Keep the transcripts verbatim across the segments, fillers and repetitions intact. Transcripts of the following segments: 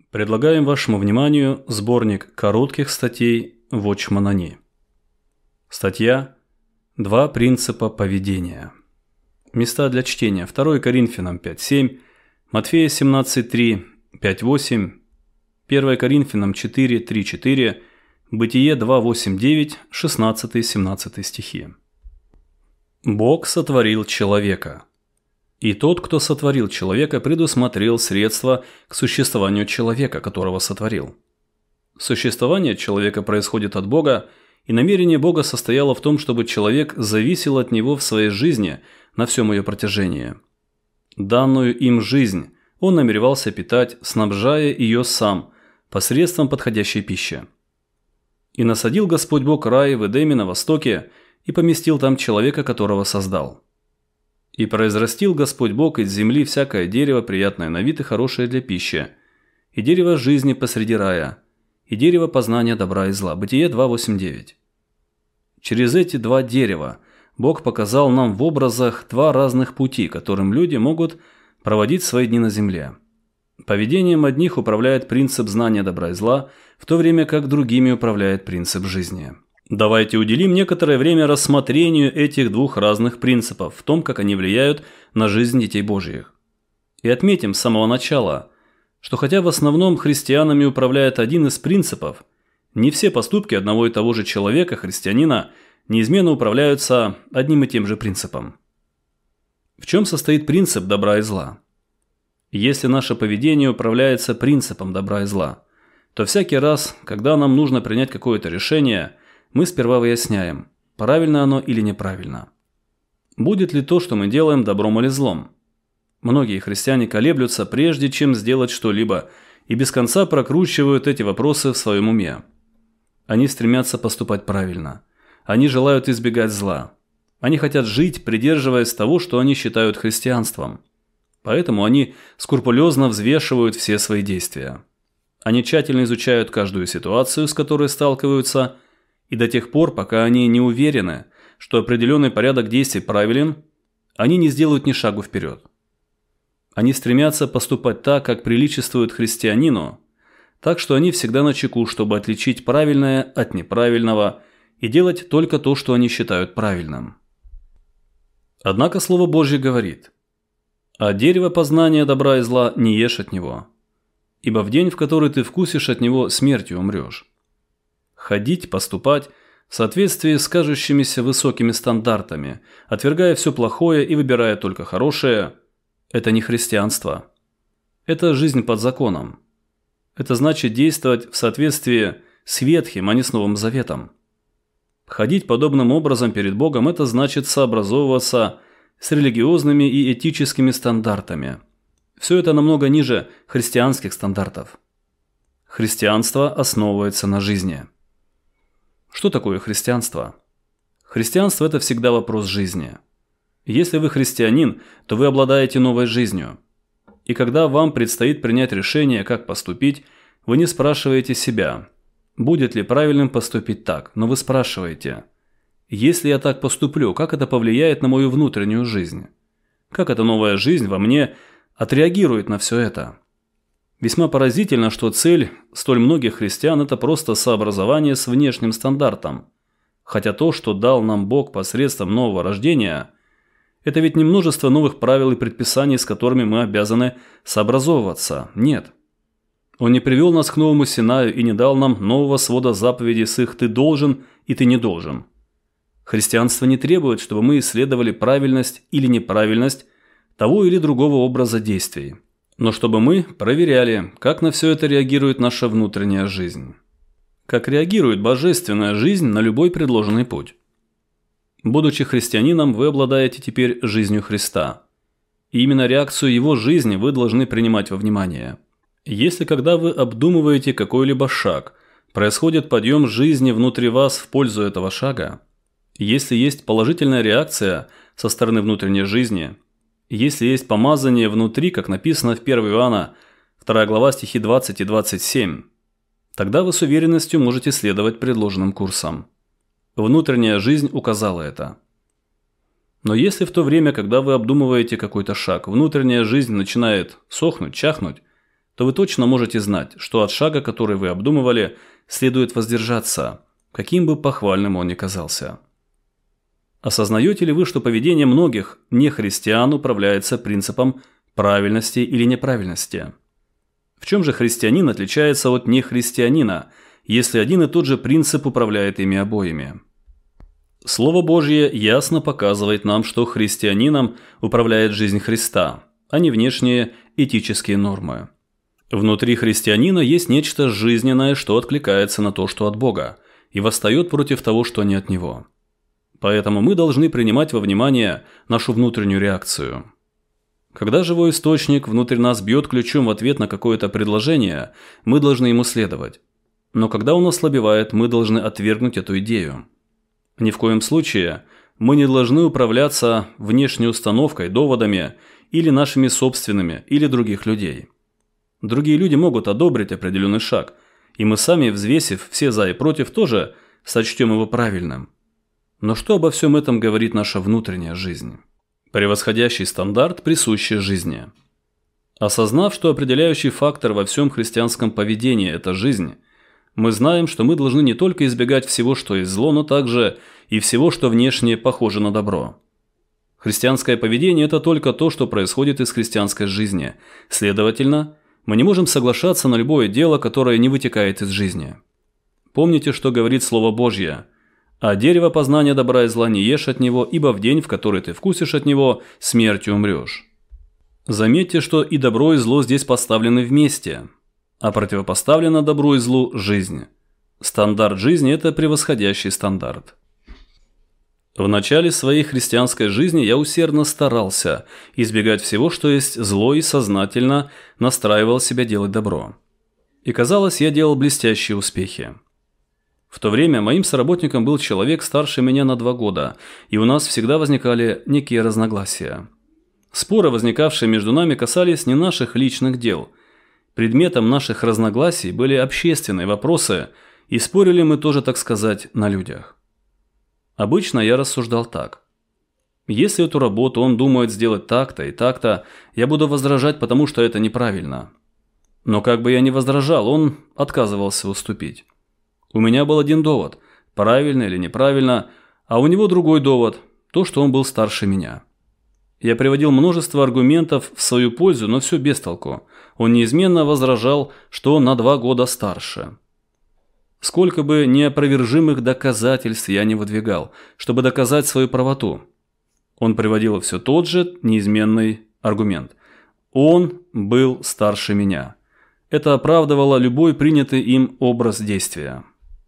Предлагаем вашему вниманию сборник коротких статей Watchman Nee. Статья «Два принципа поведения». Места для чтения: второе Коринфянам пять семь, Матфея семнадцать три, пять восемь, первое Коринфянам четыре три четыре, Бытие два восемь девять, шестнадцать семнадцать стихи. Бог сотворил человека. И тот, кто сотворил человека, предусмотрел средства к существованию человека, которого сотворил. Существование человека происходит от Бога, и намерение Бога состояло в том, чтобы человек зависел от Него в своей жизни на всем ее протяжении. Данную им жизнь он намеревался питать, снабжая ее сам, посредством подходящей пищи. «И насадил Господь Бог рай в Эдеме на востоке, и поместил там человека, которого создал. И произрастил Господь Бог из земли всякое дерево, приятное на вид и хорошее для пищи, и дерево жизни посреди рая, и дерево познания добра и зла». Бытие два восемь девять. Через эти два дерева Бог показал нам в образах два разных пути, которым люди могут проводить свои дни на земле. Поведением одних управляет принцип знания добра и зла, в то время как другими управляет принцип жизни. Давайте уделим некоторое время рассмотрению этих двух разных принципов в том, как они влияют на жизнь детей Божьих. И отметим с самого начала, что хотя в основном христианами управляет один из принципов, не все поступки одного и того же человека, христианина, неизменно управляются одним и тем же принципом. В чем состоит принцип добра и зла? Если наше поведение управляется принципом добра и зла, то всякий раз, когда нам нужно принять какое-то решение, мы сперва выясняем, правильно оно или неправильно. Будет ли то, что мы делаем, добром или злом? Многие христиане колеблются, прежде чем сделать что-либо, и без конца прокручивают эти вопросы в своем уме. Они стремятся поступать правильно. Они желают избегать зла. Они хотят жить, придерживаясь того, что они считают христианством. Поэтому они скрупулезно взвешивают все свои действия. Они тщательно изучают каждую ситуацию, с которой сталкиваются, и до тех пор, пока они не уверены, что определенный порядок действий правилен, они не сделают ни шагу вперед. Они стремятся поступать так, как приличествует христианину, так что они всегда начеку, чтобы отличить правильное от неправильного и делать только то, что они считают правильным. Однако Слово Божье говорит: «А дерево познания добра и зла не ешь от него, ибо в день, в который ты вкусишь от него, смертью умрешь». Ходить, поступать в соответствии с кажущимися высокими стандартами, отвергая все плохое и выбирая только хорошее – это не христианство. Это жизнь под законом. Это значит действовать в соответствии с Ветхим, а не с Новым Заветом. Ходить подобным образом перед Богом – это значит сообразовываться с религиозными и этическими стандартами. Все это намного ниже христианских стандартов. Христианство основывается на жизни. Что такое христианство? Христианство – это всегда вопрос жизни. Если вы христианин, то вы обладаете новой жизнью. И когда вам предстоит принять решение, как поступить, вы не спрашиваете себя, будет ли правильным поступить так, но вы спрашиваете: если я так поступлю, как это повлияет на мою внутреннюю жизнь? Как эта новая жизнь во мне отреагирует на все это? Весьма поразительно, что цель столь многих христиан – это просто сообразование с внешним стандартом. Хотя то, что дал нам Бог посредством нового рождения, это ведь не множество новых правил и предписаний, с которыми мы обязаны сообразовываться. Нет. Он не привел нас к новому Синаю и не дал нам нового свода заповедей с их «ты должен» и «ты не должен». Христианство не требует, чтобы мы исследовали правильность или неправильность того или другого образа действий, но чтобы мы проверяли, как на все это реагирует наша внутренняя жизнь. Как реагирует божественная жизнь на любой предложенный путь. Будучи христианином, вы обладаете теперь жизнью Христа. И именно реакцию Его жизни вы должны принимать во внимание. Если когда вы обдумываете какой-либо шаг, происходит подъем жизни внутри вас в пользу этого шага, если есть положительная реакция со стороны внутренней жизни, если есть помазание внутри, как написано в первое Иоанна, вторая глава, стихи двадцать и двадцать семь, тогда вы с уверенностью можете следовать предложенным курсам. Внутренняя жизнь указала это. Но если в то время, когда вы обдумываете какой-то шаг, внутренняя жизнь начинает сохнуть, чахнуть, то вы точно можете знать, что от шага, который вы обдумывали, следует воздержаться, каким бы похвальным он ни казался. Осознаете ли вы, что поведение многих нехристиан управляется принципом правильности или неправильности? В чем же христианин отличается от нехристианина, если один и тот же принцип управляет ими обоими? Слово Божье ясно показывает нам, что христианином управляет жизнь Христа, а не внешние этические нормы. Внутри христианина есть нечто жизненное, что откликается на то, что от Бога, и восстает против того, что не от Него. Поэтому мы должны принимать во внимание нашу внутреннюю реакцию. Когда живой источник внутрь нас бьет ключом в ответ на какое-то предложение, мы должны ему следовать. Но когда он ослабевает, мы должны отвергнуть эту идею. Ни в коем случае мы не должны управляться внешней установкой, доводами или нашими собственными, или других людей. Другие люди могут одобрить определенный шаг, и мы сами, взвесив все за и против, тоже сочтем его правильным. Но что обо всем этом говорит наша внутренняя жизнь? Превосходящий стандарт, присущий жизни. Осознав, что определяющий фактор во всем христианском поведении – это жизнь, мы знаем, что мы должны не только избегать всего, что есть зло, но также и всего, что внешне похоже на добро. Христианское поведение – это только то, что происходит из христианской жизни. Следовательно, мы не можем соглашаться на любое дело, которое не вытекает из жизни. Помните, что говорит Слово Божье: «А дерево познания добра и зла не ешь от него, ибо в день, в который ты вкусишь от него, смертью умрешь». Заметьте, что и добро, и зло здесь поставлены вместе, а противопоставлено добру и злу жизнь. Стандарт жизни – это превосходящий стандарт. В начале своей христианской жизни я усердно старался избегать всего, что есть зло, и сознательно настраивал себя делать добро. И казалось, я делал блестящие успехи. В то время моим соработником был человек старше меня на два года, и у нас всегда возникали некие разногласия. Споры, возникавшие между нами, касались не наших личных дел. Предметом наших разногласий были общественные вопросы, и спорили мы тоже, так сказать, на людях. Обычно я рассуждал так: если эту работу он думает сделать так-то и так-то, я буду возражать, потому что это неправильно. Но как бы я ни возражал, он отказывался уступить. У меня был один довод, правильно или неправильно, а у него другой довод, то, что он был старше меня. Я приводил множество аргументов в свою пользу, но все без толку. Он неизменно возражал, что он на два года старше. Сколько бы неопровержимых доказательств я не выдвигал, чтобы доказать свою правоту, он приводил все тот же неизменный аргумент. Он был старше меня. Это оправдывало любой принятый им образ действия.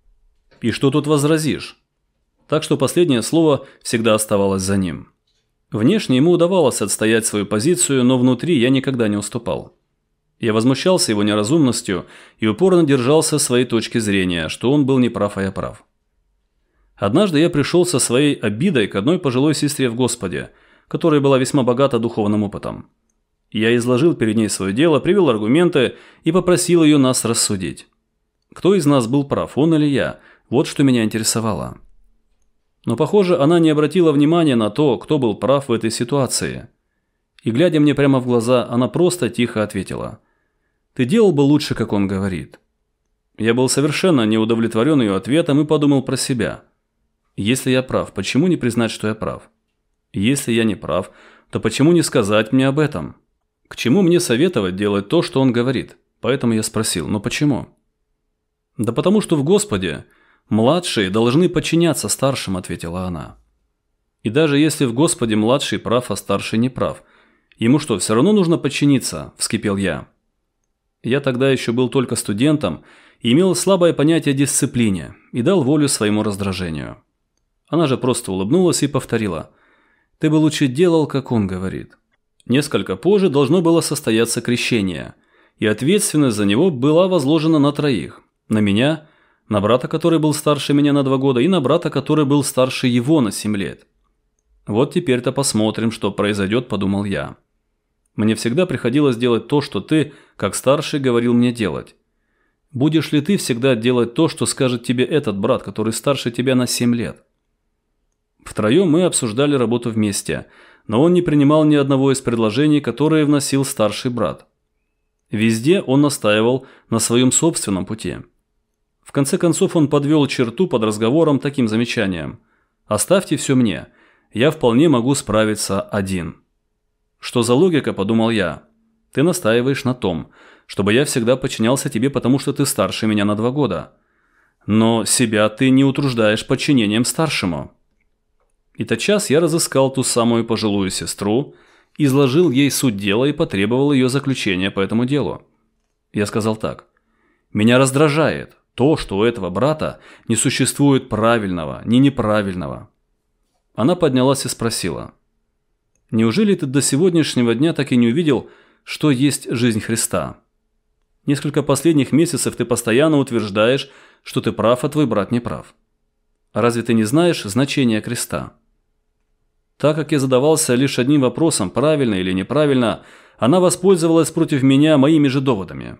И что тут возразишь? Так что последнее слово всегда оставалось за ним. Внешне ему удавалось отстоять свою позицию, но внутри я никогда не уступал. Я возмущался его неразумностью и упорно держался своей точки зрения, что он был неправ, а я прав. Однажды я пришел со своей обидой к одной пожилой сестре в Господе, которая была весьма богата духовным опытом. Я изложил перед ней свое дело, привел аргументы и попросил ее нас рассудить. Кто из нас был прав, он или я? Вот что меня интересовало. Но, похоже, она не обратила внимания на то, кто был прав в этой ситуации. И, глядя мне прямо в глаза, она просто тихо ответила: «Ты делал бы лучше, как он говорит». Я был совершенно не удовлетворен ее ответом и подумал про себя. Если я прав, почему не признать, что я прав? Если я не прав, то почему не сказать мне об этом? К чему мне советовать делать то, что он говорит? Поэтому я спросил: «Но почему?» «Да потому что в Господе младшие должны подчиняться старшим», — ответила она. «И даже если в Господе младший прав, а старший не прав, ему что, все равно нужно подчиниться?» — вскипел я. Я тогда еще был только студентом и имел слабое понятие о дисциплине и дал волю своему раздражению. Она же просто улыбнулась и повторила: «Ты бы лучше делал, как он говорит». Несколько позже должно было состояться крещение, и ответственность за него была возложена на троих: на меня, на брата, который был старше меня на два года, и на брата, который был старше его на семь лет. «Вот теперь-то посмотрим, что произойдет», – подумал я. Мне всегда приходилось делать то, что ты, как старший, говорил мне делать. Будешь ли ты всегда делать то, что скажет тебе этот брат, который старше тебя на семь лет? Втроем мы обсуждали работу вместе, но он не принимал ни одного из предложений, которые вносил старший брат. Везде он настаивал на своем собственном пути. В конце концов он подвел черту под разговором таким замечанием: «Оставьте все мне, я вполне могу справиться один». «Что за логика?» – подумал я. «Ты настаиваешь на том, чтобы я всегда подчинялся тебе, потому что ты старше меня на два года. Но себя ты не утруждаешь подчинением старшему». И тотчас я разыскал ту самую пожилую сестру, изложил ей суть дела и потребовал ее заключения по этому делу. Я сказал так: «Меня раздражает то, что у этого брата не существует правильного, ни неправильного». Она поднялась и спросила: «Неужели ты до сегодняшнего дня так и не увидел, что есть жизнь Христа? Несколько последних месяцев ты постоянно утверждаешь, что ты прав, а твой брат не прав. Разве ты не знаешь значения креста?» Так как я задавался лишь одним вопросом, правильно или неправильно, она воспользовалась против меня моими же доводами.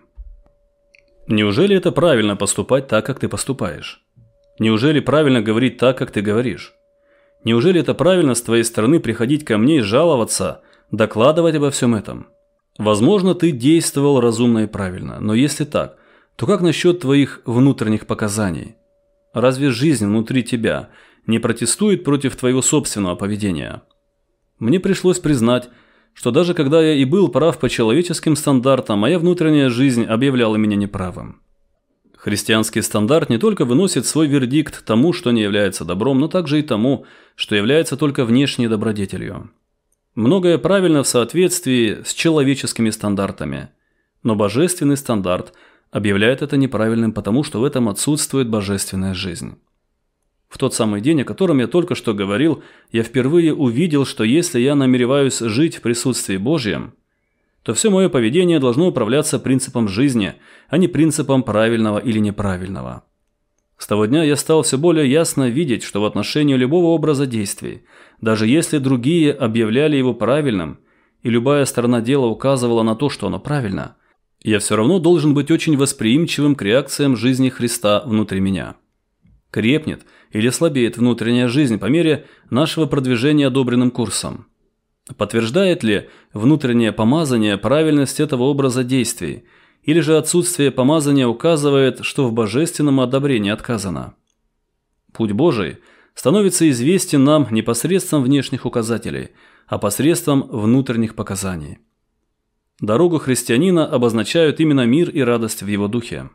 «Неужели это правильно поступать так, как ты поступаешь? Неужели правильно говорить так, как ты говоришь? Неужели это правильно с твоей стороны приходить ко мне и жаловаться, докладывать обо всем этом? Возможно, ты действовал разумно и правильно, но если так, то как насчет твоих внутренних показаний? Разве жизнь внутри тебя не протестует против твоего собственного поведения?» Мне пришлось признать, что даже когда я и был прав по человеческим стандартам, моя внутренняя жизнь объявляла меня неправым. Христианский стандарт не только выносит свой вердикт тому, что не является добром, но также и тому, что является только внешней добродетелью. Многое правильно в соответствии с человеческими стандартами, но божественный стандарт объявляет это неправильным, потому что в этом отсутствует божественная жизнь. В тот самый день, о котором я только что говорил, я впервые увидел, что если я намереваюсь жить в присутствии Божьем, то все мое поведение должно управляться принципом жизни, а не принципом правильного или неправильного. С того дня я стал все более ясно видеть, что в отношении любого образа действий, даже если другие объявляли его правильным, и любая сторона дела указывала на то, что оно правильно, я все равно должен быть очень восприимчивым к реакциям жизни Христа внутри меня. Крепнет или слабеет внутренняя жизнь по мере нашего продвижения одобренным курсом? Подтверждает ли внутреннее помазание правильность этого образа действий, или же отсутствие помазания указывает, что в божественном одобрении отказано? Путь Божий становится известен нам не посредством внешних указателей, а посредством внутренних показаний. Дорогу христианина обозначают именно мир и радость в его духе.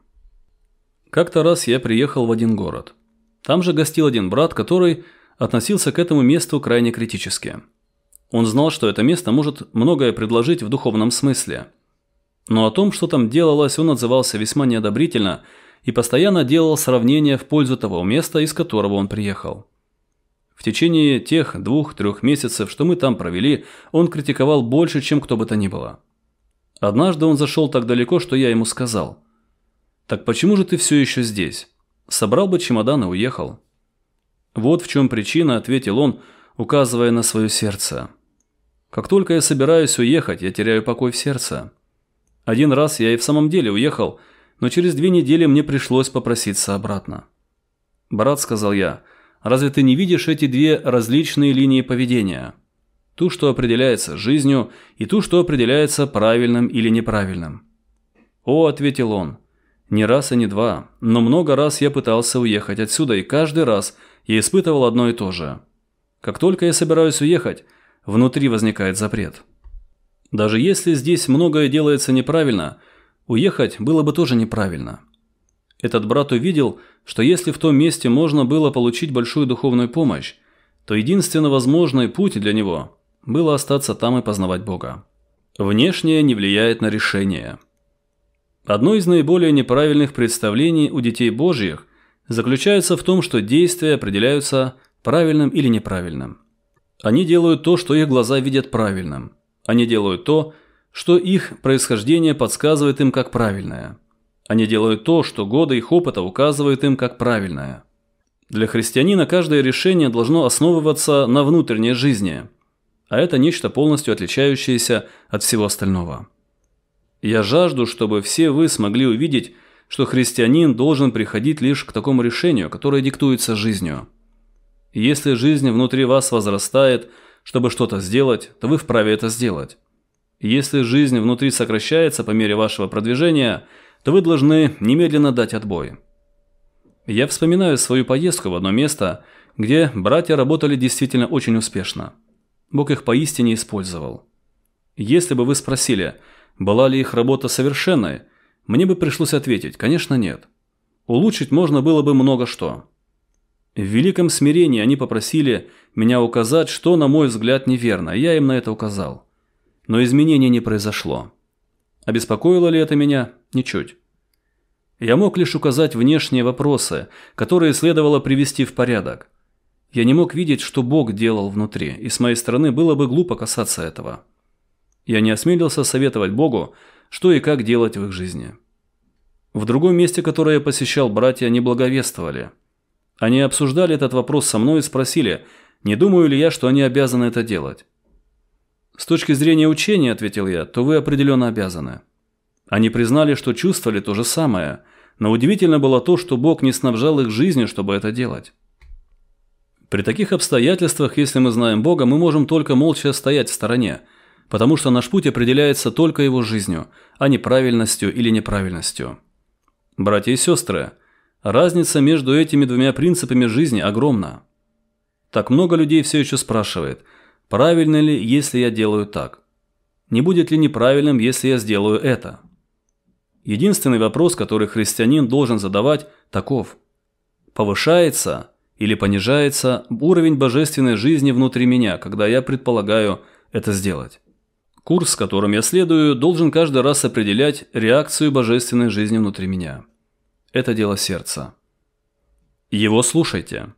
Как-то раз я приехал в один город. Там же гостил один брат, который относился к этому месту крайне критически. Он знал, что это место может многое предложить в духовном смысле. Но о том, что там делалось, он отзывался весьма неодобрительно и постоянно делал сравнения в пользу того места, из которого он приехал. В течение тех двух-трех месяцев, что мы там провели, он критиковал больше, чем кто бы то ни было. Однажды он зашел так далеко, что я ему сказал: «Так почему же ты все еще здесь? Собрал бы чемодан и уехал». «Вот в чем причина», — ответил он, указывая на свое сердце. «Как только я собираюсь уехать, я теряю покой в сердце. Один раз я и в самом деле уехал, но через две недели мне пришлось попроситься обратно». «Брат», — сказал я, — «разве ты не видишь эти две различные линии поведения? Ту, что определяется жизнью, и ту, что определяется правильным или неправильным?» «О», — ответил он, — «не раз и не два, но много раз я пытался уехать отсюда, и каждый раз я испытывал одно и то же. Как только я собираюсь уехать, внутри возникает запрет. Даже если здесь многое делается неправильно, уехать было бы тоже неправильно». Этот брат увидел, что если в том месте можно было получить большую духовную помощь, то единственно возможный путь для него было остаться там и познавать Бога. Внешнее не влияет на решение. Одно из наиболее неправильных представлений у детей Божьих заключается в том, что действия определяются правильным или неправильным. Они делают то, что их глаза видят правильным. Они делают то, что их происхождение подсказывает им как правильное. Они делают то, что годы их опыта указывают им как правильное. Для христианина каждое решение должно основываться на внутренней жизни, а это нечто полностью отличающееся от всего остального. Я жажду, чтобы все вы смогли увидеть, что христианин должен приходить лишь к такому решению, которое диктуется жизнью. И если жизнь внутри вас возрастает, чтобы что-то сделать, то вы вправе это сделать. Если жизнь внутри сокращается по мере вашего продвижения, то вы должны немедленно дать отбой. Я вспоминаю свою поездку в одно место, где братья работали действительно очень успешно. Бог их поистине использовал. Если бы вы спросили, была ли их работа совершенной, мне бы пришлось ответить, конечно, нет. Улучшить можно было бы много что. В великом смирении они попросили меня указать, что, на мой взгляд, неверно, и я им на это указал. Но изменения не произошло. Обеспокоило ли это меня? Ничуть. Я мог лишь указать внешние вопросы, которые следовало привести в порядок. Я не мог видеть, что Бог делал внутри, и с моей стороны было бы глупо касаться этого. Я не осмелился советовать Богу, что и как делать в их жизни. В другом месте, которое я посещал, братья не благовествовали. Они обсуждали этот вопрос со мной и спросили, не думаю ли я, что они обязаны это делать. «С точки зрения учения, — ответил я, — то вы определенно обязаны». Они признали, что чувствовали то же самое, но удивительно было то, что Бог не снабжал их жизнью, чтобы это делать. При таких обстоятельствах, если мы знаем Бога, мы можем только молча стоять в стороне, потому что наш путь определяется только Его жизнью, а не правильностью или неправильностью. Братья и сестры, разница между этими двумя принципами жизни огромна. Так много людей все еще спрашивает, правильно ли, если я делаю так? Не будет ли неправильным, если я сделаю это? Единственный вопрос, который христианин должен задавать, таков: повышается или понижается уровень божественной жизни внутри меня, когда я предполагаю это сделать? Курс, которым я следую, должен каждый раз определять реакцию божественной жизни внутри меня. Это дело сердца. Его слушайте.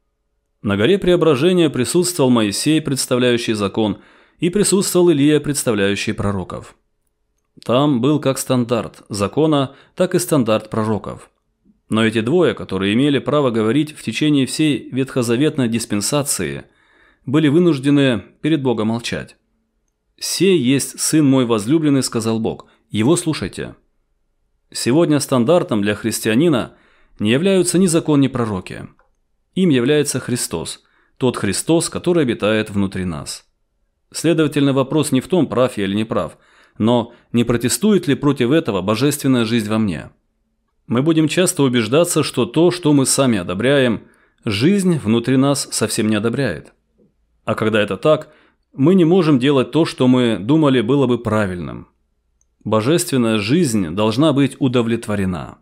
На горе Преображения присутствовал Моисей, представляющий закон, и присутствовал Илия, представляющий пророков. Там был как стандарт закона, так и стандарт пророков. Но эти двое, которые имели право говорить в течение всей ветхозаветной диспенсации, были вынуждены перед Богом молчать. «Сей есть Сын мой возлюбленный, — сказал Бог, — его слушайте». Сегодня стандартом для христианина не являются ни закон, ни пророки. Им является Христос, тот Христос, который обитает внутри нас. Следовательно, вопрос не в том, прав я или не прав, но не протестует ли против этого божественная жизнь во мне. Мы будем часто убеждаться, что то, что мы сами одобряем, жизнь внутри нас совсем не одобряет. А когда это так, мы не можем делать то, что мы думали было бы правильным. Божественная жизнь должна быть удовлетворена.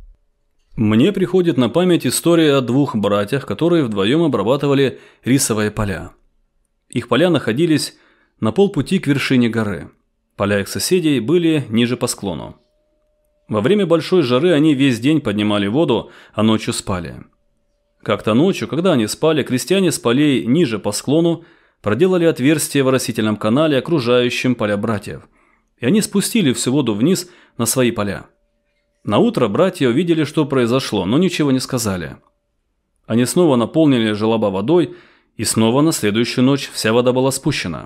Мне приходит на память история о двух братьях, которые вдвоем обрабатывали рисовые поля. Их поля находились на полпути к вершине горы. Поля их соседей были ниже по склону. Во время большой жары они весь день поднимали воду, а ночью спали. Как-то ночью, когда они спали, крестьяне с полей ниже по склону проделали отверстие в оросительном канале, окружающем поля братьев, и они спустили всю воду вниз на свои поля. Наутро братья увидели, что произошло, но ничего не сказали. Они снова наполнили желоба водой, и снова на следующую ночь вся вода была спущена.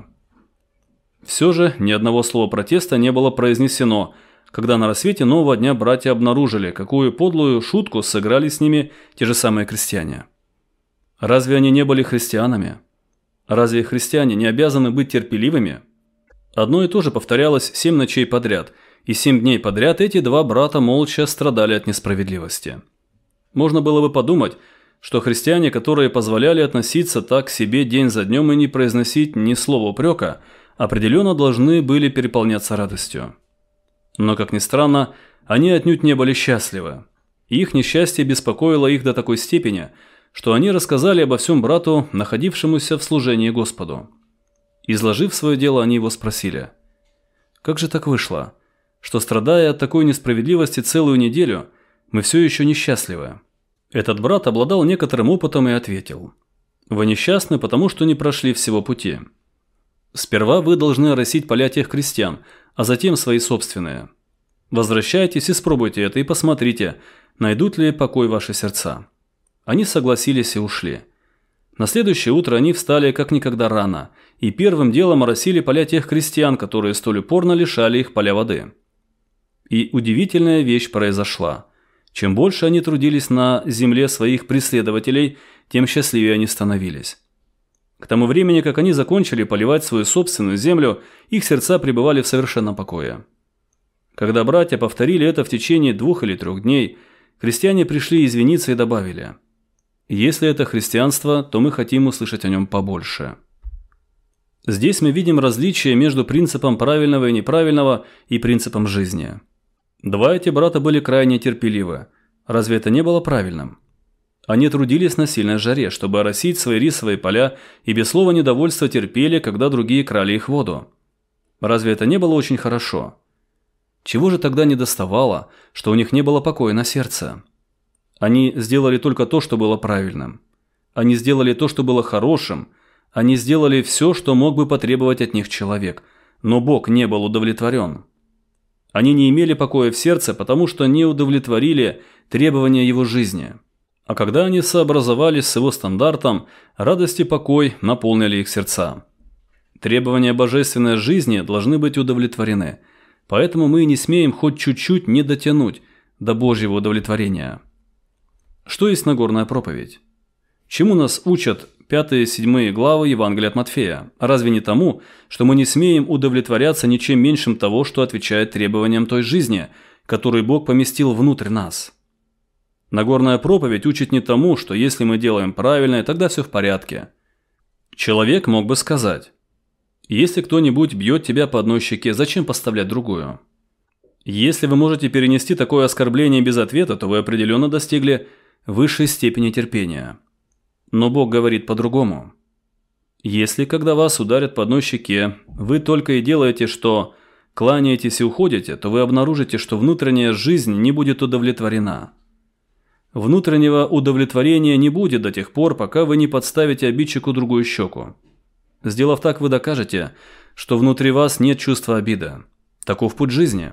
Все же ни одного слова протеста не было произнесено, когда на рассвете нового дня братья обнаружили, какую подлую шутку сыграли с ними те же самые крестьяне. Разве они не были христианами? Разве христиане не обязаны быть терпеливыми? Одно и то же повторялось семь ночей подряд, и семь дней подряд эти два брата молча страдали от несправедливости. Можно было бы подумать, что христиане, которые позволяли относиться так к себе день за днем и не произносить ни слова упрека, определенно должны были переполняться радостью. Но, как ни странно, они отнюдь не были счастливы. И их несчастье беспокоило их до такой степени, что они рассказали обо всем брату, находившемуся в служении Господу. Изложив свое дело, они его спросили: «Как же так вышло, что, страдая от такой несправедливости целую неделю, мы все еще несчастливы?» Этот брат обладал некоторым опытом и ответил: «Вы несчастны, потому что не прошли всего пути. Сперва вы должны оросить поля тех крестьян, а затем свои собственные. Возвращайтесь и спробуйте это, и посмотрите, найдут ли покой ваши сердца». Они согласились и ушли. На следующее утро они встали как никогда рано и первым делом оросили поля тех крестьян, которые столь упорно лишали их поля воды. И удивительная вещь произошла. Чем больше они трудились на земле своих преследователей, тем счастливее они становились. К тому времени, как они закончили поливать свою собственную землю, их сердца пребывали в совершенном покое. Когда братья повторили это в течение двух или трех дней, христиане пришли извиниться и добавили: «Если это христианство, то мы хотим услышать о нем побольше». Здесь мы видим различие между принципом правильного и неправильного и принципом жизни. Два эти брата были крайне терпеливы. Разве это не было правильным? Они трудились на сильной жаре, чтобы оросить свои рисовые поля, и без слова недовольства терпели, когда другие крали их воду. Разве это не было очень хорошо? Чего же тогда недоставало, что у них не было покоя на сердце? Они сделали только то, что было правильным. Они сделали то, что было хорошим. Они сделали все, что мог бы потребовать от них человек. Но Бог не был удовлетворен. Они не имели покоя в сердце, потому что не удовлетворили требования его жизни. А когда они сообразовались с его стандартом, радость и покой наполнили их сердца. Требования божественной жизни должны быть удовлетворены. Поэтому мы не смеем хоть чуть-чуть не дотянуть до Божьего удовлетворения. Что есть Нагорная проповедь? Чему нас учат пятые и седьмые главы Евангелия от Матфея? Разве не тому, что мы не смеем удовлетворяться ничем меньшим того, что отвечает требованиям той жизни, которую Бог поместил внутрь нас? Нагорная проповедь учит не тому, что если мы делаем правильное, тогда все в порядке. Человек мог бы сказать: если кто-нибудь бьет тебя по одной щеке, зачем поставлять другую? Если вы можете перенести такое оскорбление без ответа, то вы определенно достигли высшей степени терпения. Но Бог говорит по-другому. Если, когда вас ударят по одной щеке, вы только и делаете, что кланяетесь и уходите, то вы обнаружите, что внутренняя жизнь не будет удовлетворена. Внутреннего удовлетворения не будет до тех пор, пока вы не подставите обидчику другую щеку. Сделав так, вы докажете, что внутри вас нет чувства обиды. Таков путь жизни.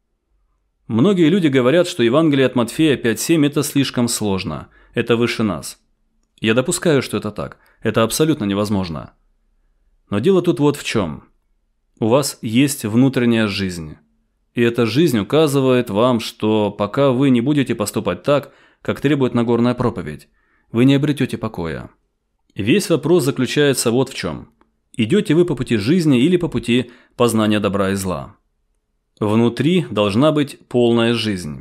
Многие люди говорят, что Евангелие от Матфея пять семь – это слишком сложно, это выше нас. Я допускаю, что это так, это абсолютно невозможно. Но дело тут вот в чем. У вас есть внутренняя жизнь. И эта жизнь указывает вам, что пока вы не будете поступать так, как требует Нагорная проповедь, вы не обретете покоя. Весь вопрос заключается вот в чем. Идете вы по пути жизни или по пути познания добра и зла? Внутри должна быть полная жизнь.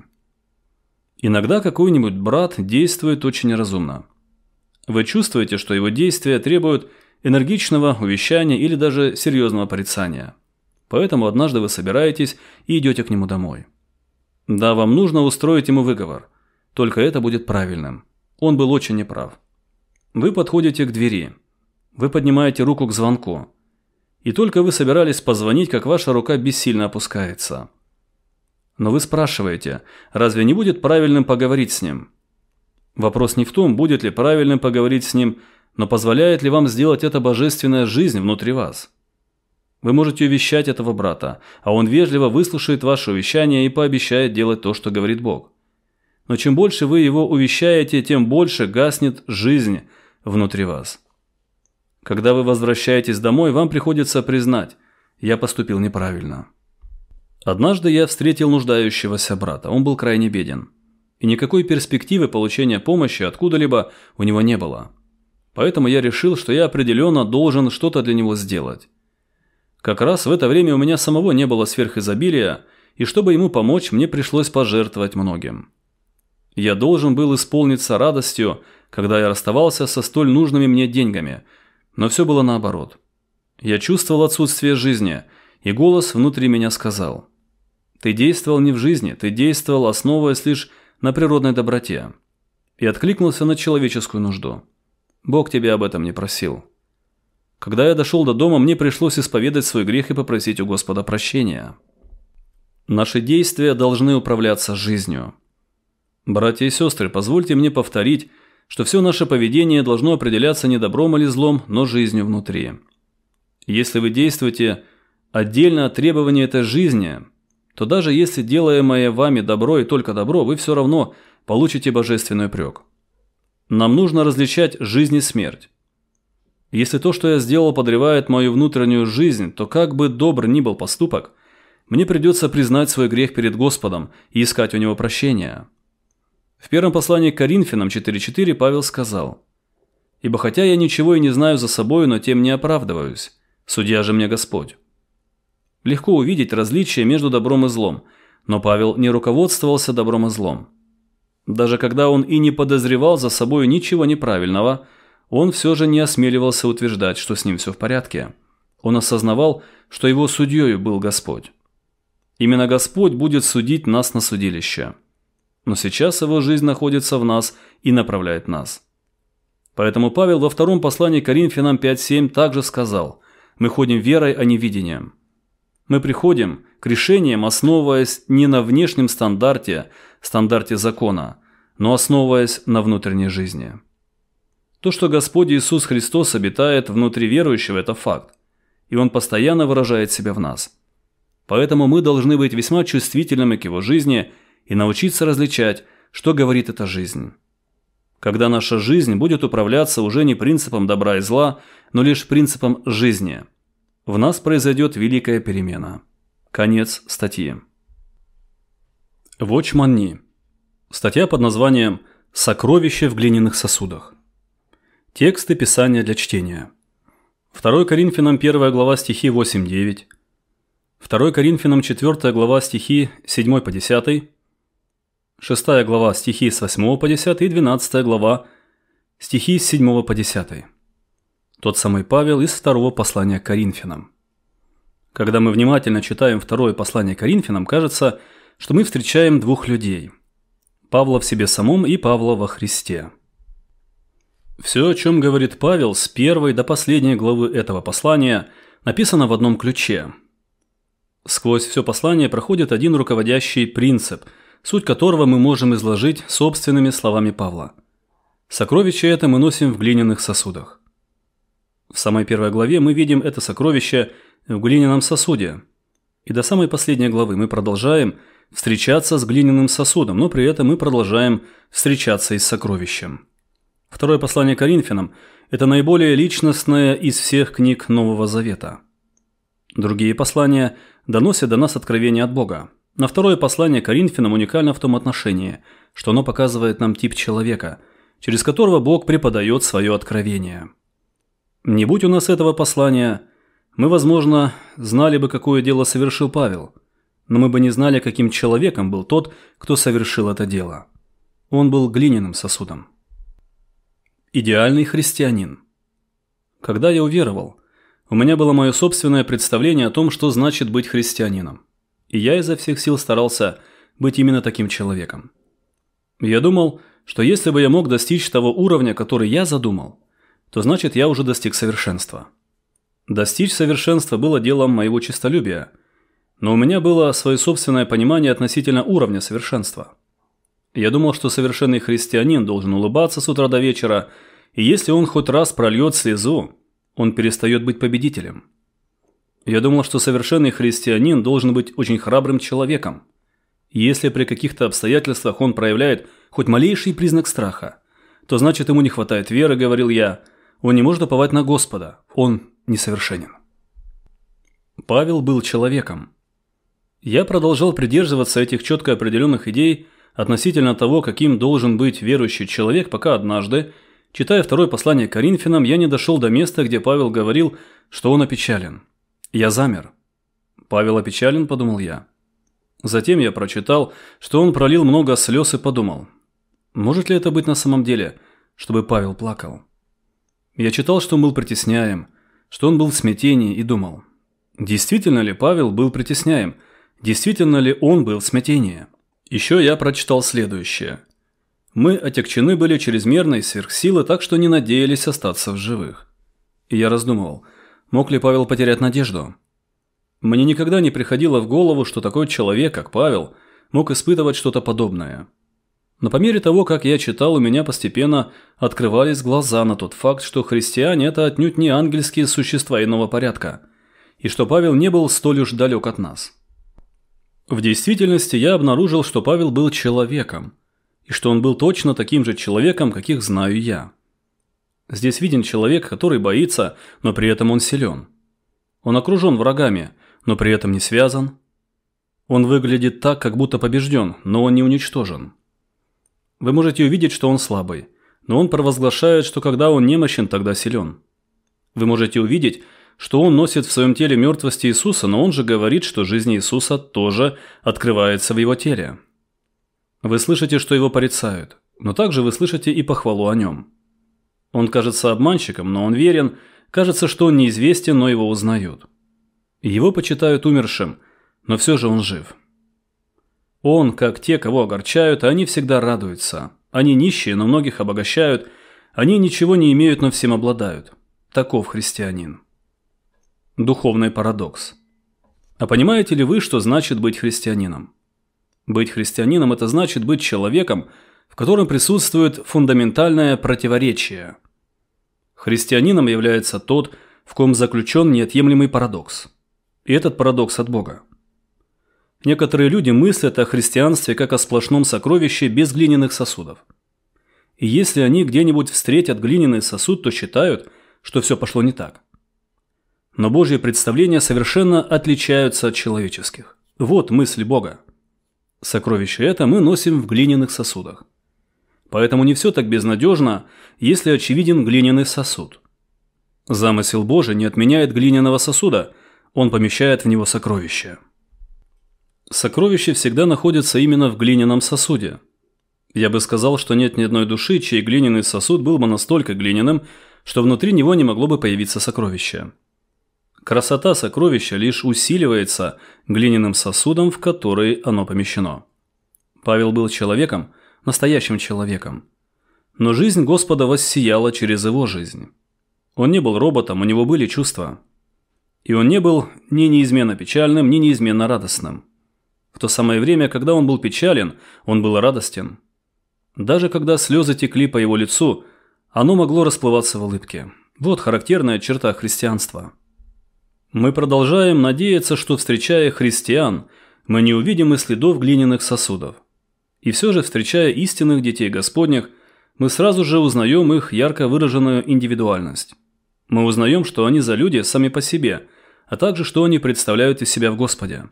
Иногда какой-нибудь брат действует очень разумно. Вы чувствуете, что его действия требуют энергичного увещания или даже серьезного порицания. Поэтому однажды вы собираетесь и идете к нему домой. Да, вам нужно устроить ему выговор. Только это будет правильным. Он был очень неправ. Вы подходите к двери. Вы поднимаете руку к звонку. И только вы собирались позвонить, как ваша рука бессильно опускается. Но вы спрашиваете, разве не будет правильным поговорить с ним? Вопрос не в том, будет ли правильным поговорить с ним, но позволяет ли вам сделать это божественная жизнь внутри вас. Вы можете увещать этого брата, а он вежливо выслушает ваше увещание и пообещает делать то, что говорит Бог. Но чем больше вы его увещаете, тем больше гаснет жизнь внутри вас. Когда вы возвращаетесь домой, вам приходится признать: я поступил неправильно. Однажды я встретил нуждающегося брата, он был крайне беден. И никакой перспективы получения помощи откуда-либо у него не было. Поэтому я решил, что я определенно должен что-то для него сделать. Как раз в это время у меня самого не было сверхизобилия, и чтобы ему помочь, мне пришлось пожертвовать многим. Я должен был исполниться радостью, когда я расставался со столь нужными мне деньгами, но все было наоборот. Я чувствовал отсутствие жизни, и голос внутри меня сказал: «Ты действовал не в жизни, ты действовал, основываясь лишь на природной доброте», и откликнулся на человеческую нужду. Бог тебя об этом не просил. Когда я дошел до дома, мне пришлось исповедать свой грех и попросить у Господа прощения. Наши действия должны управляться жизнью. Братья и сестры, позвольте мне повторить, что все наше поведение должно определяться не добром или злом, но жизнью внутри. Если вы действуете отдельно от требований этой жизни, то даже если делаемое вами добро и только добро, вы все равно получите божественный упрек. Нам нужно различать жизнь и смерть. Если то, что я сделал, подрывает мою внутреннюю жизнь, то как бы добр ни был поступок, мне придется признать свой грех перед Господом и искать у Него прощения. В первом послании к Коринфянам четыре четыре Павел сказал: Ибо хотя я ничего и не знаю за собою, но тем не оправдываюсь. Судья же мне Господь. Легко увидеть различие между добром и злом, но Павел не руководствовался добром и злом. Даже когда он и не подозревал за собой ничего неправильного, он все же не осмеливался утверждать, что с ним все в порядке. Он осознавал, что его судьей был Господь. Именно Господь будет судить нас на судилище. Но сейчас его жизнь находится в нас и направляет нас. Поэтому Павел во втором послании к Коринфянам пять семь также сказал: «Мы ходим верой, а не видением». Мы приходим к решениям, основываясь не на внешнем стандарте, стандарте закона, но основываясь на внутренней жизни. То, что Господь Иисус Христос обитает внутри верующего, это факт, и Он постоянно выражает себя в нас. Поэтому мы должны быть весьма чувствительными к Его жизни и научиться различать, что говорит эта жизнь. Когда наша жизнь будет управляться уже не принципом добра и зла, но лишь принципом жизни, в нас произойдет великая перемена. Конец статьи. Watchman Nee. Статья под названием «Сокровище в глиняных сосудах». Тексты Писания для чтения. второе Коринфянам первая глава стихи восемь девять. второе Коринфянам четвёртая глава стихи седьмой по десятый. шестая глава стихи с восьмого по десятый и двенадцатая глава стихи с седьмого по десятый. Тот самый Павел из второго послания к Коринфянам. Когда мы внимательно читаем второе послание к Коринфянам, кажется, что мы встречаем двух людей – Павла в себе самом и Павла во Христе. Все, о чем говорит Павел с первой до последней главы этого послания, написано в одном ключе. Сквозь все послание проходит один руководящий принцип, суть которого мы можем изложить собственными словами Павла. Сокровище это мы носим в глиняных сосудах. В самой первой главе мы видим это сокровище в глиняном сосуде. И до самой последней главы мы продолжаем встречаться с глиняным сосудом, но при этом мы продолжаем встречаться и с сокровищем. Второе послание к Коринфянам – это наиболее личностное из всех книг Нового Завета. Другие послания доносят до нас откровение от Бога. Но второе послание к Коринфянам уникально в том отношении, что оно показывает нам тип человека, через которого Бог преподает свое откровение. Не будь у нас этого послания, мы, возможно, знали бы, какое дело совершил Павел, но мы бы не знали, каким человеком был тот, кто совершил это дело. Он был глиняным сосудом. Идеальный христианин. Когда я уверовал, у меня было мое собственное представление о том, что значит быть христианином, и я изо всех сил старался быть именно таким человеком. Я думал, что если бы я мог достичь того уровня, который я задумал, то значит я уже достиг совершенства. Достичь совершенства было делом моего честолюбия, но у меня было свое собственное понимание относительно уровня совершенства. Я думал, что совершенный христианин должен улыбаться с утра до вечера, и если он хоть раз прольет слезу, он перестает быть победителем. Я думал, что совершенный христианин должен быть очень храбрым человеком. И если при каких-то обстоятельствах он проявляет хоть малейший признак страха, то значит ему не хватает веры, говорил я. Он не может уповать на Господа. Он несовершенен. Павел был человеком. Я продолжал придерживаться этих четко определенных идей относительно того, каким должен быть верующий человек, пока однажды, читая второе послание к Коринфянам, я не дошел до места, где Павел говорил, что он опечален. Я замер. Павел опечален, подумал я. Затем я прочитал, что он пролил много слез и подумал, может ли это быть на самом деле, чтобы Павел плакал. Я читал, что он был притесняем, что он был в смятении и думал, действительно ли Павел был притесняем, действительно ли он был в смятении. Еще я прочитал следующее. Мы отягчены были чрезмерной сверхсилы, так что не надеялись остаться в живых. И я раздумывал, мог ли Павел потерять надежду? Мне никогда не приходило в голову, что такой человек, как Павел, мог испытывать что-то подобное. Но по мере того, как я читал, у меня постепенно открывались глаза на тот факт, что христиане – это отнюдь не ангельские существа иного порядка, и что Павел не был столь уж далек от нас. В действительности я обнаружил, что Павел был человеком, и что он был точно таким же человеком, каких знаю я. Здесь виден человек, который боится, но при этом он силен. Он окружен врагами, но при этом не связан. Он выглядит так, как будто побежден, но он не уничтожен. Вы можете увидеть, что он слабый, но он провозглашает, что когда он немощен, тогда силен. Вы можете увидеть, что он носит в своем теле мертвость Иисуса, но он же говорит, что жизнь Иисуса тоже открывается в его теле. Вы слышите, что его порицают, но также вы слышите и похвалу о нем. Он кажется обманщиком, но он верен, кажется, что он неизвестен, но его узнают. Его почитают умершим, но все же он жив. Он, как те, кого огорчают, они всегда радуются. Они нищие, но многих обогащают. Они ничего не имеют, но всем обладают. Таков христианин. Духовный парадокс. А понимаете ли вы, что значит быть христианином? Быть христианином – это значит быть человеком, в котором присутствует фундаментальное противоречие. Христианином является тот, в ком заключен неотъемлемый парадокс. И этот парадокс от Бога. Некоторые люди мыслят о христианстве как о сплошном сокровище без глиняных сосудов. И если они где-нибудь встретят глиняный сосуд, то считают, что все пошло не так. Но Божьи представления совершенно отличаются от человеческих. Вот мысль Бога. Сокровище это мы носим в глиняных сосудах. Поэтому не все так безнадежно, если очевиден глиняный сосуд. Замысел Божий не отменяет глиняного сосуда, он помещает в него сокровище. Сокровище всегда находится именно в глиняном сосуде. Я бы сказал, что нет ни одной души, чей глиняный сосуд был бы настолько глиняным, что внутри него не могло бы появиться сокровище. Красота сокровища лишь усиливается глиняным сосудом, в который оно помещено. Павел был человеком, настоящим человеком. Но жизнь Господа воссияла через его жизнь. Он не был роботом, у него были чувства. И он не был ни неизменно печальным, ни неизменно радостным. В то самое время, когда он был печален, он был радостен. Даже когда слезы текли по его лицу, оно могло расплываться в улыбке. Вот характерная черта христианства. Мы продолжаем надеяться, что, встречая христиан, мы не увидим и следов глиняных сосудов. И все же, встречая истинных детей Господних, мы сразу же узнаем их ярко выраженную индивидуальность. Мы узнаем, что они за люди сами по себе, а также, что они представляют из себя в Господе.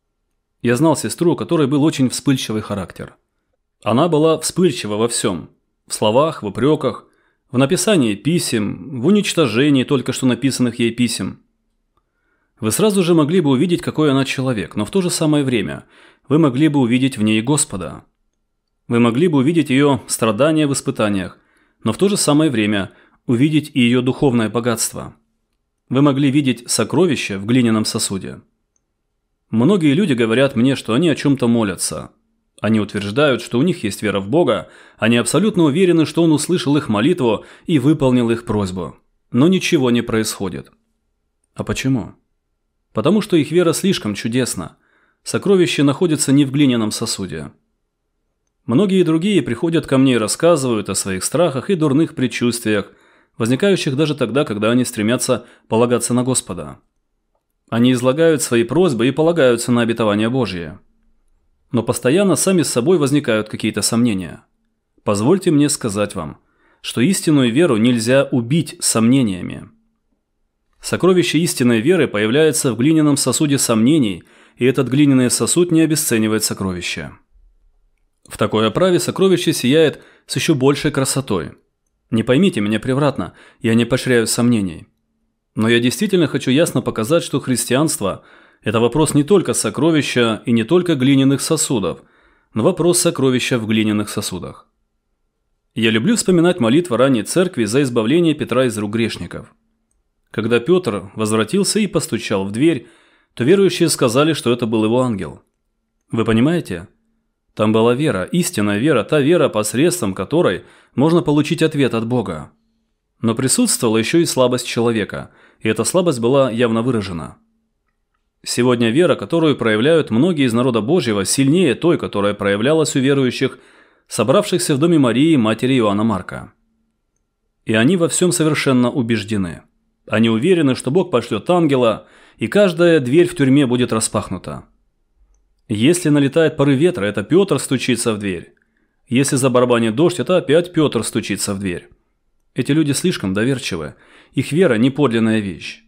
Я знал сестру, у которой был очень вспыльчивый характер. Она была вспыльчива во всем. В словах, в упреках, в написании писем, в уничтожении только что написанных ей писем. Вы сразу же могли бы увидеть, какой она человек, но в то же самое время вы могли бы увидеть в ней Господа. Вы могли бы увидеть ее страдания в испытаниях, но в то же самое время увидеть и ее духовное богатство. Вы могли видеть сокровище в глиняном сосуде. Многие люди говорят мне, что они о чем-то молятся. Они утверждают, что у них есть вера в Бога, они абсолютно уверены, что Он услышал их молитву и выполнил их просьбу. Но ничего не происходит. А почему? Потому что их вера слишком чудесна. Сокровище находится не в глиняном сосуде. Многие другие приходят ко мне и рассказывают о своих страхах и дурных предчувствиях, возникающих даже тогда, когда они стремятся полагаться на Господа. Они излагают свои просьбы и полагаются на обетование Божье. Но постоянно сами с собой возникают какие-то сомнения. Позвольте мне сказать вам, что истинную веру нельзя убить сомнениями. Сокровище истинной веры появляется в глиняном сосуде сомнений, и этот глиняный сосуд не обесценивает сокровище. В такой оправе сокровище сияет с еще большей красотой. Не поймите меня превратно, я не поощряю сомнений. Но я действительно хочу ясно показать, что христианство – это вопрос не только сокровища и не только глиняных сосудов, но вопрос сокровища в глиняных сосудах. Я люблю вспоминать молитвы ранней церкви за избавление Петра из рук грешников. Когда Петр возвратился и постучал в дверь, то верующие сказали, что это был его ангел. Вы понимаете? Там была вера, истинная вера, та вера, посредством которой можно получить ответ от Бога. Но присутствовала еще и слабость человека, и эта слабость была явно выражена. Сегодня вера, которую проявляют многие из народа Божьего, сильнее той, которая проявлялась у верующих, собравшихся в доме Марии, матери Иоанна Марка. И они во всем совершенно убеждены. Они уверены, что Бог пошлет ангела, и каждая дверь в тюрьме будет распахнута. Если налетает порыв ветра, это Петр стучится в дверь. Если забарабанит дождь, это опять Петр стучится в дверь. Эти люди слишком доверчивы, их вера – неподлинная вещь.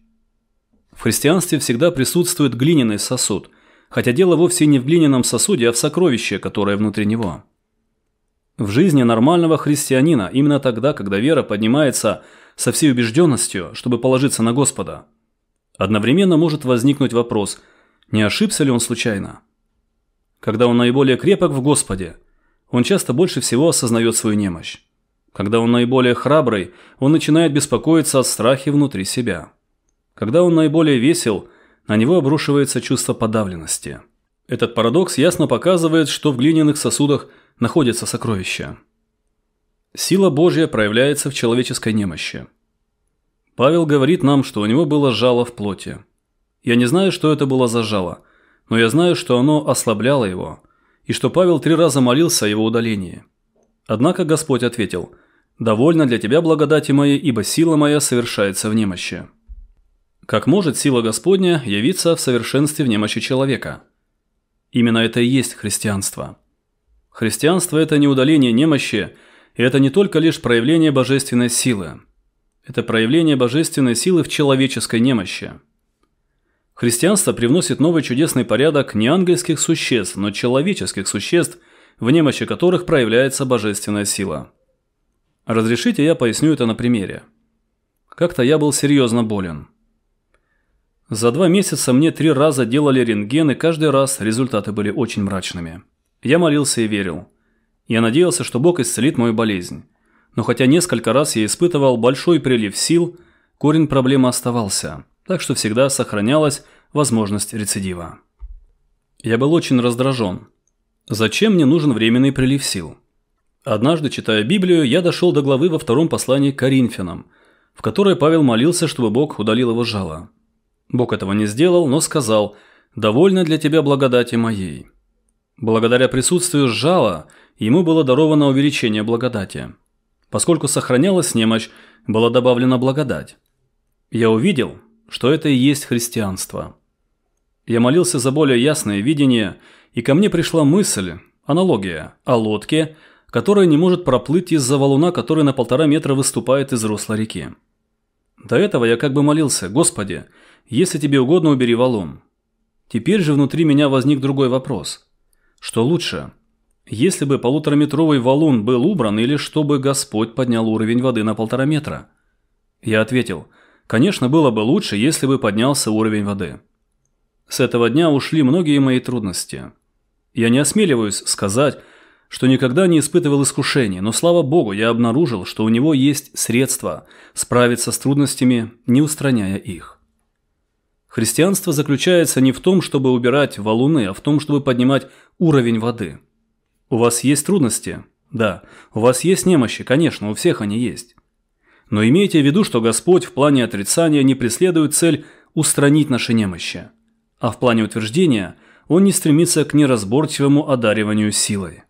В христианстве всегда присутствует глиняный сосуд, хотя дело вовсе не в глиняном сосуде, а в сокровище, которое внутри него. В жизни нормального христианина именно тогда, когда вера поднимается со всей убежденностью, чтобы положиться на Господа, одновременно может возникнуть вопрос, не ошибся ли он случайно. Когда он наиболее крепок в Господе, он часто больше всего осознает свою немощь. Когда он наиболее храбрый, он начинает беспокоиться о страхе внутри себя. Когда он наиболее весел, на него обрушивается чувство подавленности. Этот парадокс ясно показывает, что в глиняных сосудах находится сокровище. Сила Божья проявляется в человеческой немощи. Павел говорит нам, что у него было жало в плоти. Я не знаю, что это было за жало, но я знаю, что оно ослабляло его, и что Павел три раза молился о его удалении. Однако Господь ответил: «Довольно для тебя благодати моей, ибо сила моя совершается в немощи». Как может сила Господня явиться в совершенстве в немощи человека? Именно это и есть христианство. Христианство – это не удаление немощи, и это не только лишь проявление божественной силы. Это проявление божественной силы в человеческой немощи. Христианство привносит новый чудесный порядок не ангельских существ, но человеческих существ, в немощи которых проявляется божественная сила. Разрешите, я поясню это на примере. Как-то я был серьезно болен. За два месяца мне три раза делали рентген, и каждый раз результаты были очень мрачными. Я молился и верил. Я надеялся, что Бог исцелит мою болезнь. Но хотя несколько раз я испытывал большой прилив сил, корень проблемы оставался, так что всегда сохранялась возможность рецидива. Я был очень раздражен. Зачем мне нужен временный прилив сил? Однажды, читая Библию, я дошел до главы во втором послании к Коринфянам, в которой Павел молился, чтобы Бог удалил его жало. Бог этого не сделал, но сказал: «Довольно для тебя благодати моей». Благодаря присутствию жала ему было даровано увеличение благодати. Поскольку сохранялась немощь, была добавлена благодать. Я увидел, что это и есть христианство. Я молился за более ясное видение, и ко мне пришла мысль, аналогия, о лодке, которая не может проплыть из-за валуна, который на полтора метра выступает из русла реки. До этого я как бы молился: «Господи, если тебе угодно, убери валун». Теперь же внутри меня возник другой вопрос. Что лучше? Если бы полутораметровый валун был убран, или чтобы Господь поднял уровень воды на полтора метра? Я ответил: конечно, было бы лучше, если бы поднялся уровень воды. С этого дня ушли многие мои трудности. Я не осмеливаюсь сказать, что никогда не испытывал искушений, но, слава Богу, я обнаружил, что у него есть средства справиться с трудностями, не устраняя их. Христианство заключается не в том, чтобы убирать валуны, а в том, чтобы поднимать уровень воды. У вас есть трудности? Да. У вас есть немощи? Конечно, у всех они есть. Но имейте в виду, что Господь в плане отрицания не преследует цель устранить наши немощи, а в плане утверждения Он не стремится к неразборчивому одариванию силой.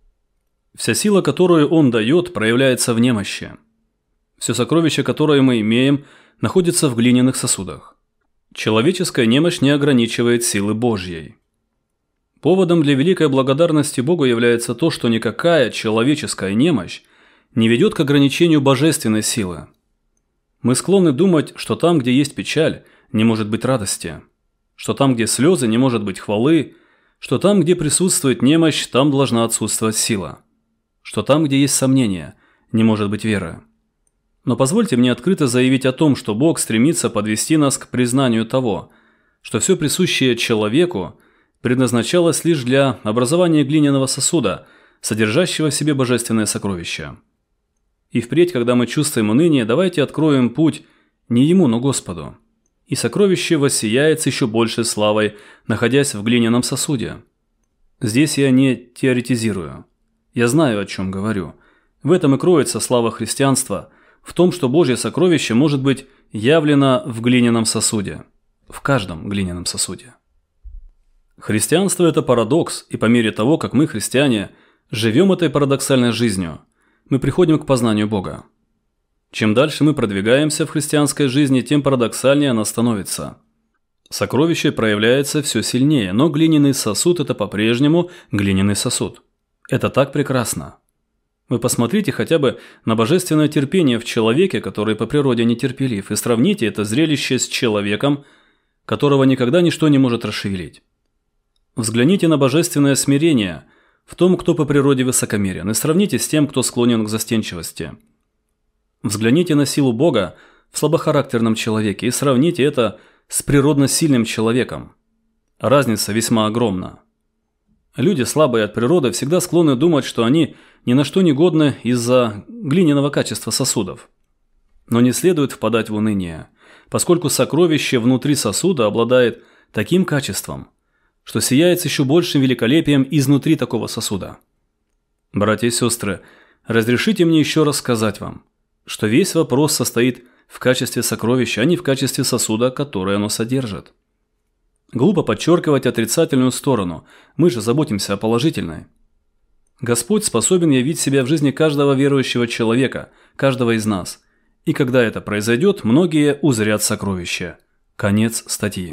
Вся сила, которую Он дает, проявляется в немощи. Все сокровище, которое мы имеем, находится в глиняных сосудах. Человеческая немощь не ограничивает силы Божьей. Поводом для великой благодарности Богу является то, что никакая человеческая немощь не ведет к ограничению божественной силы. Мы склонны думать, что там, где есть печаль, не может быть радости, что там, где слезы, не может быть хвалы, что там, где присутствует немощь, там должна отсутствовать сила, что там, где есть сомнение, не может быть веры. Но позвольте мне открыто заявить о том, что Бог стремится подвести нас к признанию того, что все присущее человеку предназначалось лишь для образования глиняного сосуда, содержащего в себе божественное сокровище. И впредь, когда мы чувствуем уныние, давайте откроем путь не Ему, но Господу. И сокровище воссияет с еще большей славой, находясь в глиняном сосуде. Здесь я не теоретизирую. Я знаю, о чем говорю. В этом и кроется слава христианства, в том, что Божье сокровище может быть явлено в глиняном сосуде. В каждом глиняном сосуде. Христианство – это парадокс, и по мере того, как мы, христиане, живем этой парадоксальной жизнью, мы приходим к познанию Бога. Чем дальше мы продвигаемся в христианской жизни, тем парадоксальнее она становится. Сокровище проявляется все сильнее, но глиняный сосуд – это по-прежнему глиняный сосуд. Это так прекрасно. Вы посмотрите хотя бы на божественное терпение в человеке, который по природе нетерпелив, и сравните это зрелище с человеком, которого никогда ничто не может расшевелить. Взгляните на божественное смирение, в том, кто по природе высокомерен, и сравните с тем, кто склонен к застенчивости. Взгляните на силу Бога в слабохарактерном человеке и сравните это с природно сильным человеком. Разница весьма огромна. Люди, слабые от природы, всегда склонны думать, что они ни на что не годны из-за глиняного качества сосудов. Но не следует впадать в уныние, поскольку сокровище внутри сосуда обладает таким качеством, что сияет с еще большим великолепием изнутри такого сосуда. Братья и сестры, разрешите мне еще раз сказать вам, что весь вопрос состоит в качестве сокровища, а не в качестве сосуда, который оно содержит. Глупо подчеркивать отрицательную сторону, мы же заботимся о положительной. Господь способен явить себя в жизни каждого верующего человека, каждого из нас. И когда это произойдет, многие узрят сокровища. Конец статьи.